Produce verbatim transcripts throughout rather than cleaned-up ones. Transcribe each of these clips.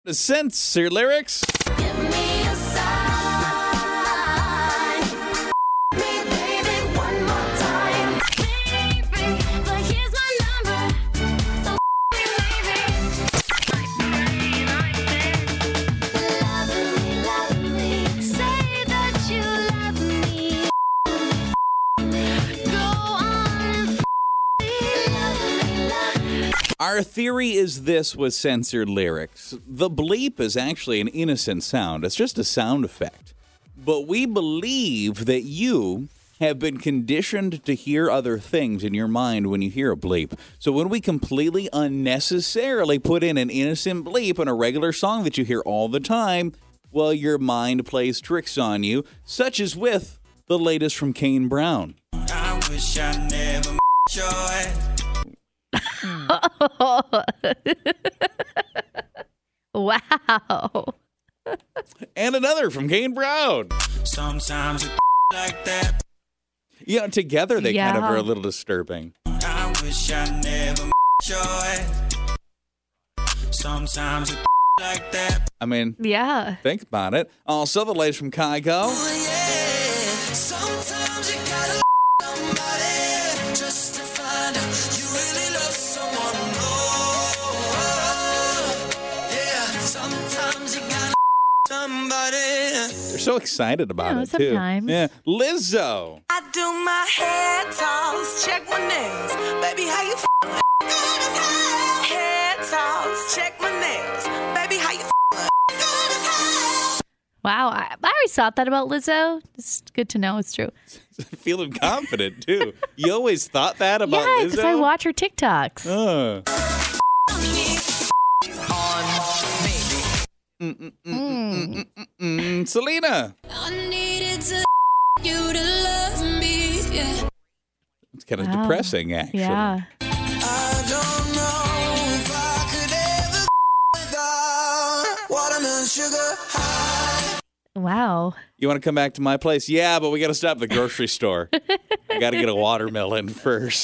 Censor lyrics. Give me a sign. Me, baby, one more time. Baby, but here's my number. So me, baby. Love me, love me. Say that you love me. Go on and me. Love me, love me. Our theory is this with censored lyrics. The bleep is actually an innocent sound. It's just a sound effect. But we believe that you have been conditioned to hear other things in your mind when you hear a bleep. So when we completely unnecessarily put in an innocent bleep in a regular song that you hear all the time, well, your mind plays tricks on you, such as with the latest from Kane Brown. I wish I never met your ass. Wow. And another from Kane Brown. Sometimes it like that. You know, together they kind of Yeah. are a little disturbing. I wish I never met your ass. Sometimes it like that. I mean, Yeah. think about it. Also, the latest from Kygo. Oh, yeah. Sometimes you gotta somebody just to find out you really love someone more. Yeah. Sometimes you gotta somebody. They're so excited about Yeah, it, too. sometimes. Yeah. Lizzo. I do my hair toss, check my nails. Baby, how you feeling? Hair toss, check my nails. Baby, how you feeling? Wow. I, I always thought that about Lizzo. It's good to know it's true. Feeling confident, too. You always thought that about Yeah, Lizzo? because I watch her TikToks. Uh. Mm. Mm, Selena. I needed to you to love me. Yeah. It's kind of Wow. depressing, actually. Yeah. I don't know if I could ever without watermelon sugar high. Wow. You want to come back to my place? Yeah, but we got to stop at the grocery store. I got to get a watermelon first.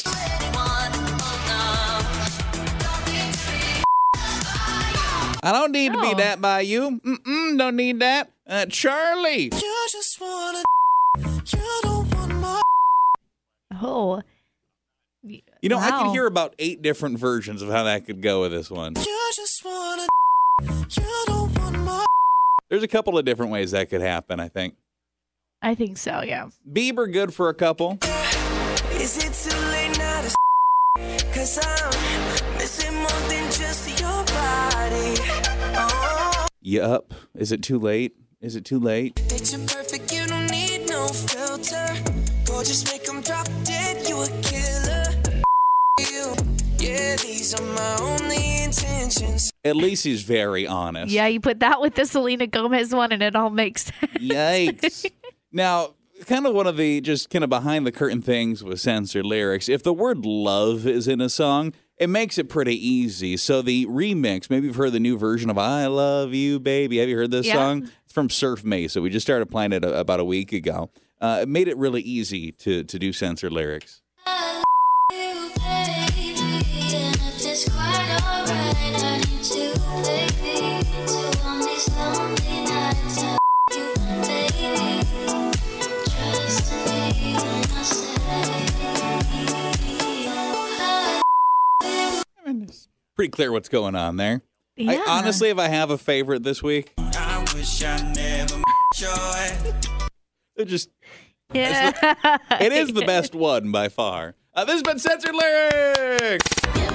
I don't need to be Oh. that by you. Mm-mm, don't need that. Uh, Charlie. You just wanna, you don't want more. Oh. You know, I Wow. can hear about eight different versions of how that could go with this one. You just wanna, you don't want more. There's a couple of different ways that could happen, I think. I think so, yeah. Bieber, good for a couple. Is it too late now to cause I'm missing more than just your body. Oh, You up? Is it too late? Is it too late? picture perfect, you don't need no filter. Gorgeous, make them drop dead, you a killer. You, yeah, these are my only intentions. At least he's very honest. Yeah, you put that with the Selena Gomez one and it all makes sense. Yikes. Now, kind of one of the just kind of behind the curtain things with censored lyrics. If the word love is in a song, it makes it pretty easy. So the remix, maybe you've heard the new version of I Love You, Baby. Have you heard this Yeah. song? It's from Surf Mesa. We just started playing it a, about a week ago. Uh, it made it really easy to, to do censored lyrics. You, baby, and if it's quite alright, I need you, baby, to on these lonely nights. I you, baby, trust me when I say. I mean, it's pretty clear what's going on there. Yeah. I, honestly, if I have a favorite this week, I wish I never met your ass. it just Yeah. it is the best one by far. Uh, this has been Censored Lyrics. Give